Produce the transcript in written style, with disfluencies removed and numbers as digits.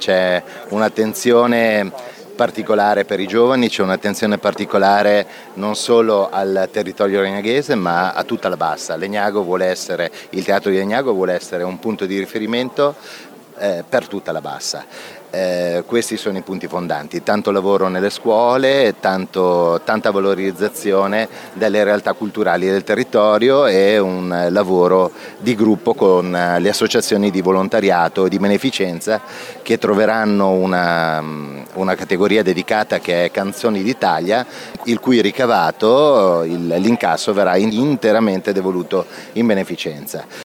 c'è un'attenzione particolare per i giovani, c'è un'attenzione particolare non solo al territorio legnaghese ma a tutta la bassa. Il teatro di Legnago vuole essere un punto di riferimento per tutta la bassa. Questi sono i punti fondanti, tanto lavoro nelle scuole, tanta valorizzazione delle realtà culturali del territorio e un lavoro di gruppo con le associazioni di volontariato e di beneficenza che troveranno una categoria dedicata che è Canzoni d'Italia, il cui ricavato, l'incasso verrà interamente devoluto in beneficenza.